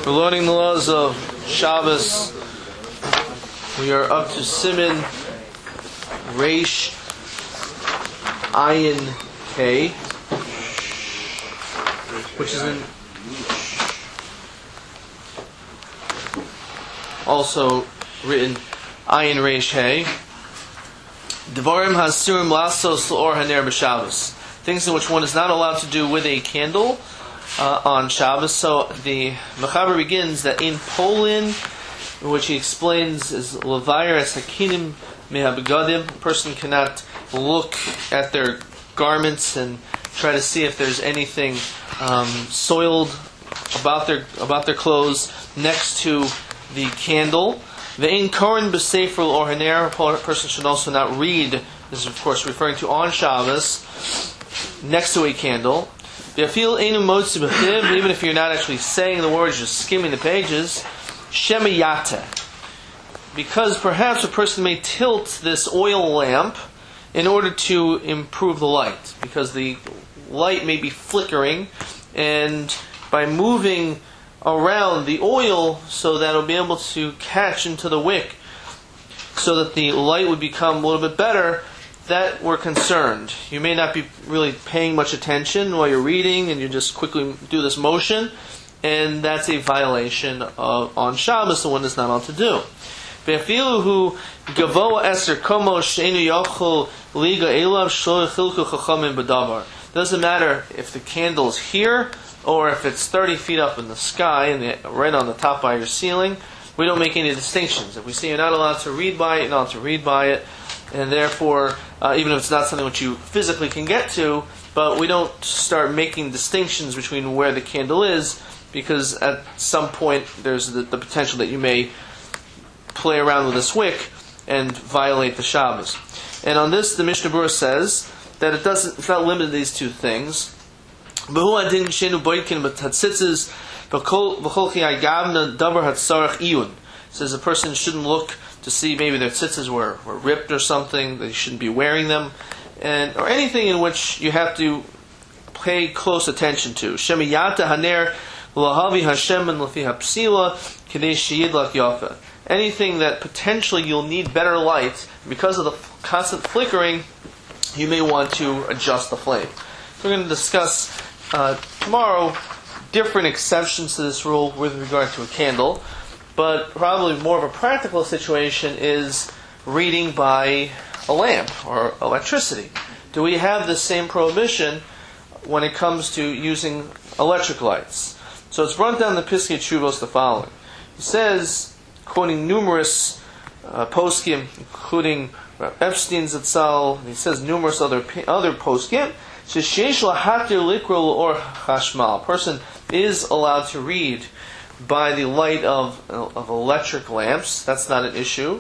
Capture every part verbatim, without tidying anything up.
We're learning the laws of Shabbos. We are up to Siman Reish Ayin K, which is in also written Ayin Reish Hey. Devarim Hasurim Lasos L'Or Haner B'Shabbos. Things in which one is not allowed to do with a candle uh, on Shabbos. So the Mechaber begins that in Poland, which he explains is Levayir as Hakinim Mehabegadim, a person cannot look at their garments and try to see if there's anything um, soiled about their about their clothes next to the candle. The in Koren b'Sefer or Haner, a person should also not read. This is of course referring to on Shabbos next to a candle. Even if you're not actually saying the words, just skimming the pages. Shemayate, because perhaps a person may tilt this oil lamp in order to improve the light, because the light may be flickering, and by moving around the oil so that it'll be able to catch into the wick so that the light would become a little bit better, that we're concerned. You may not be really paying much attention while you're reading and you just quickly do this motion, and that's a violation of on Shabbos, the one is not allowed to do. Doesn't matter if the candle is here or if it's thirty feet up in the sky and the, right on the top by your ceiling. We don't make any distinctions. If we say you're not allowed to read by it, you're not allowed to read by it, and therefore, uh, even if it's not something which you physically can get to, but we don't start making distinctions between where the candle is, because at some point there's the, the potential that you may play around with this wick and violate the Shabbos. And on this, the Mishnah Berurah says that it doesn't, it's not limited to these two things. Says a person shouldn't look to see maybe their tzitzis were, were ripped or something, that you shouldn't be wearing them, and or anything in which you have to pay close attention to. Shemiyata haner lahavi Hashem and lafi hapsila kadei sheyidlak yafa. Anything that potentially you'll need better light, because of the constant flickering, you may want to adjust the flame. So we're going to discuss uh, tomorrow different exceptions to this rule with regard to a candle. But probably more of a practical situation is reading by a lamp or electricity. Do we have the same prohibition when it comes to using electric lights? So it's run down the Piskei Teshuvos the following. He says, quoting numerous uh, poskim, including Epstein Zatzal, and he says numerous other other poskim, sheyesh lahatir likro or chashmal. A person is allowed to read by the light of of electric lamps. That's not an issue.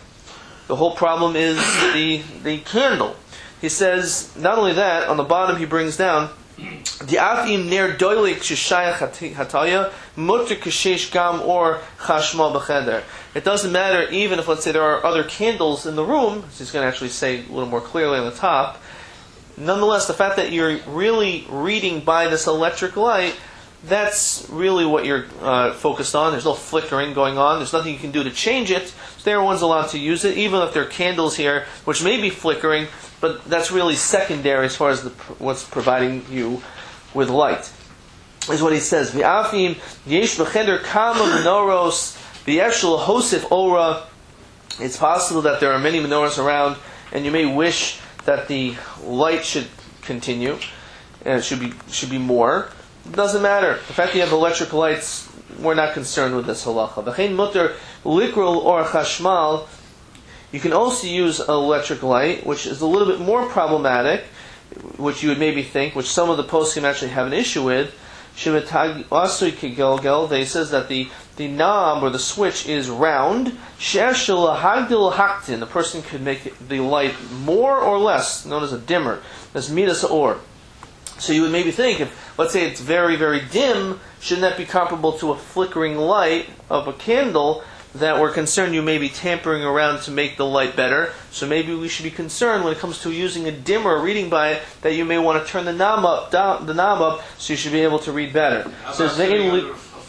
The whole problem is the the candle. He says not only that, on the bottom he brings down the afim ner doilik sheshayach hataya mutter kashesh gam or chashmal b'cheder. It doesn't matter even if, let's say, there are other candles in the room. He's going to actually say a little more clearly on the top. Nonetheless, the fact that you're really reading by this electric light, that's really what you're uh, focused on. There's no flickering going on. There's nothing you can do to change it. So everyone's allowed to use it, even if there are candles here, which may be flickering, but that's really secondary as far as the, what's providing you with light. Is what he says. V'afim yesh b'cheder kama menoros v'yeshul hosif ora. It's possible that there are many menorahs around, and you may wish that the light should continue, and it should be should be more. It doesn't matter. The fact that you have electric lights, we're not concerned with this halacha. V'chein mutter likrol or chashmal. You can also use an electric light, which is a little bit more problematic, which you would maybe think, which some of the poskim actually have an issue with. Shemetag asui kegilgel. They says that the the knob or the switch is round. She'eshel hagdil haktin. The person could make the light more or less, known as a dimmer. That's midas or. So you would maybe think, if, let's say it's very, very dim, shouldn't that be comparable to a flickering light of a candle, that we're concerned you may be tampering around to make the light better? So maybe we should be concerned when it comes to using a dimmer, reading by it, that you may want to turn the knob up, down, the knob up, so you should be able to read better. How so about sitting under a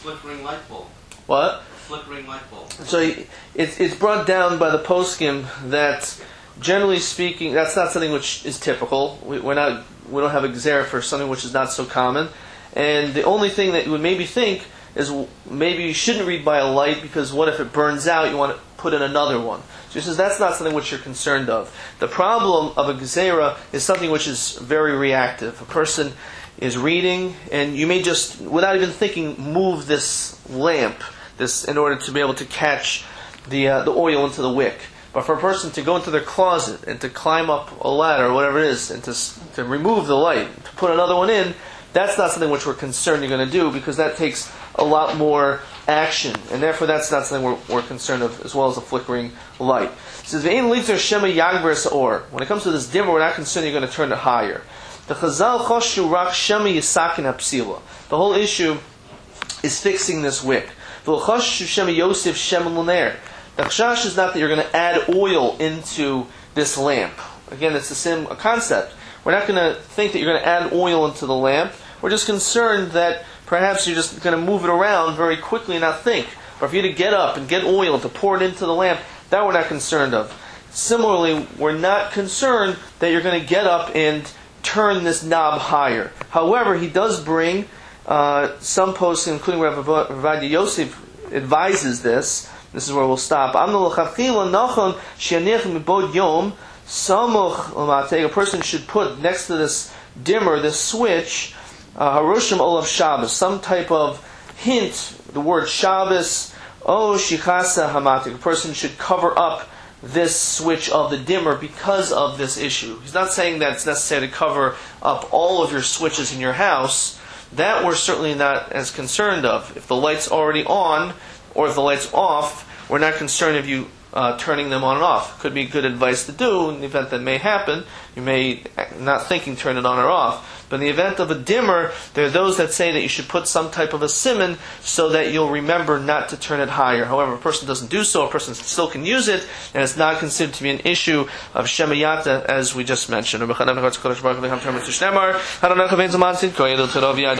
flickering light bulb. What? Flickering light bulb. So it's it's brought down by the poskim that, generally speaking, that's not something which is typical. We, we're not we don't have a gzera for something which is not so common, and the only thing that you would maybe think is maybe you shouldn't read by a light because what if it burns out? You want to put in another one. So he says that's not something which you're concerned of. The problem of a gzera is something which is very reactive. A person is reading, and you may just, without even thinking, move this lamp, this in order to be able to catch the uh, the oil into the wick. But for a person to go into their closet and to climb up a ladder or whatever it is, and to to remove the light, to put another one in, that's not something which we're concerned you're going to do because that takes a lot more action, and therefore that's not something we're, we're concerned of, as well as the flickering light. It says, "Ve'ein lichter shema yagber or." When it comes to this dimmer, we're not concerned you're going to turn it higher. The Chazal choshu rak shema yisakin hapsila. The whole issue is fixing this wick. V'choshu shema yosef shema luner. The chash is not that you're going to add oil into this lamp. Again, it's the same concept. We're not going to think that you're going to add oil into the lamp. We're just concerned that perhaps you're just going to move it around very quickly and not think. But for you to get up and get oil and to pour it into the lamp, that we're not concerned of. Similarly, we're not concerned that you're going to get up and turn this knob higher. However, he does bring uh, some posts, including Rav Ovadia Yosef, advises this. This is where we'll stop. A person should put next to this dimmer, this switch, Harushim Olav Shabbos, some type of hint, the word Shabbos, O Shichasa Hamatik. A person should cover up this switch of the dimmer because of this issue. He's not saying that it's necessary to cover up all of your switches in your house. That we're certainly not as concerned of. If the light's already on, or if the light's off, we're not concerned of you uh, turning them on and off. Could be good advice to do in the event that may happen. You may, not thinking, turn it on or off. But in the event of a dimmer, there are those that say that you should put some type of a siman so that you'll remember not to turn it higher. However, if a person doesn't do so, a person still can use it, and it's not considered to be an issue of shemayata, as we just mentioned.